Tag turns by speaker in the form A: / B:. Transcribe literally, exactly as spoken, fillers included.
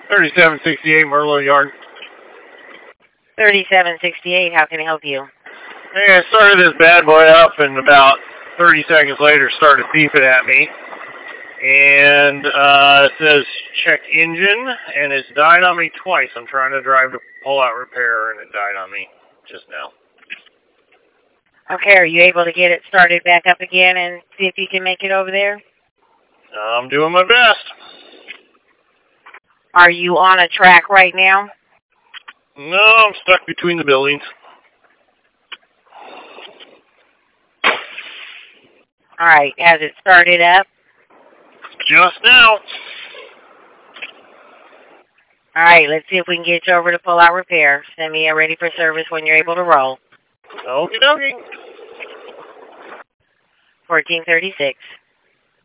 A: thirty-seven sixty-eight Merlo Yard.
B: thirty-seven sixty-eight, how can I help you?
A: Hey, I started this bad boy up and about thirty seconds later started beeping at me. And uh, it says check engine, and it's died on me twice. I'm trying to drive to pull-out repair, and it died on me just now.
B: Okay, are you able to get it started back up again and see if you can make it over there?
A: I'm doing my best.
B: Are you on a track right now?
A: No, I'm stuck between the buildings.
B: All right, has it started up?
A: Just now.
B: All right, let's see if we can get you over to pull-out repair. Send me a ready for service when you're able to roll.
A: Okie dokie.
B: fourteen thirty-six.